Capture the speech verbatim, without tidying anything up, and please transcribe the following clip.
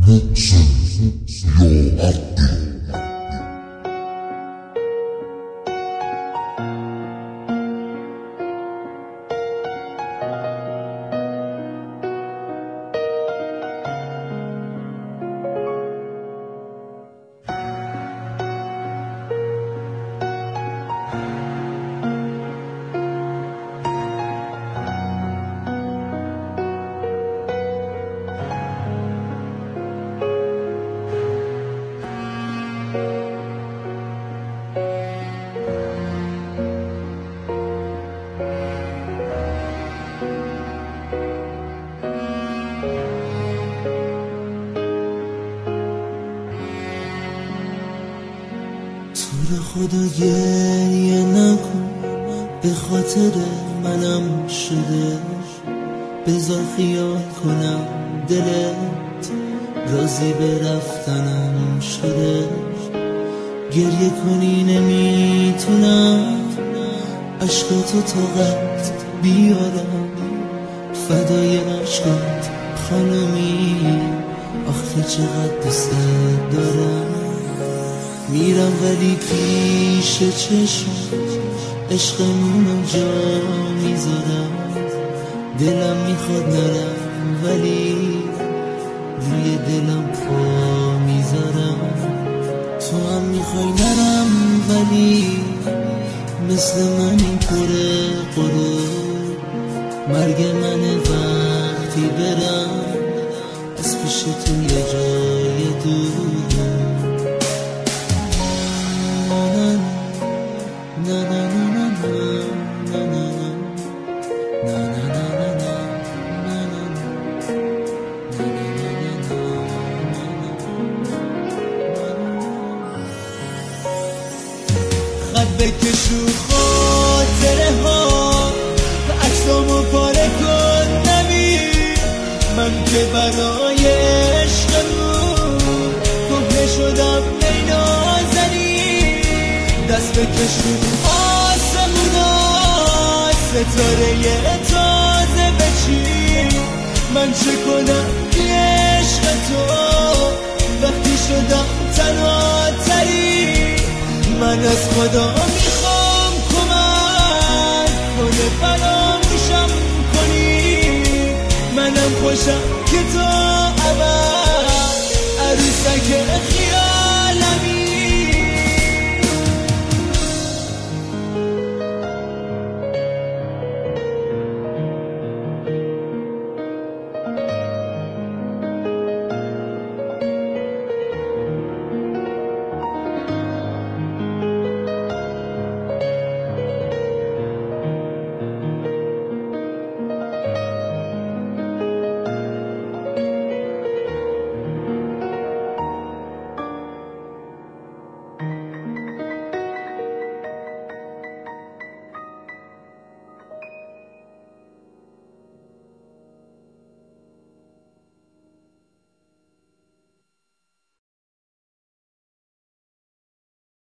محسن یا عبدی. تو رو خدا گریه نکن، به خاطر منم شده، بذار خیال کنم دلت راضی به رفتنم شده. گریه کنی نمیتونم، عشقاتو طاقت بیارم، فدای عشقات خانمی، آخه چقدر دوست دارم. میرم ولی پیش چشم عشقمونو جا میذارم، دلم میخواد نرم ولی روی دلم پا میذارم. تو هم میخوای نرم ولی مثل من این پره غرور، مرگ منه وقتی برم از پیش تو یه جای دور. خط بکشو خاطره ها و عکسامو پاره کن نبیر، من که برای عشقمون کهنه شدم ای نازنین. دست بکشو آسمونا ستاره تازه بچین، من چه کنم بی عشق تو وقتی شدم تنها ترین. من از خدا میخوام کمک کنه فراموشم کنی، منم خوشم که تو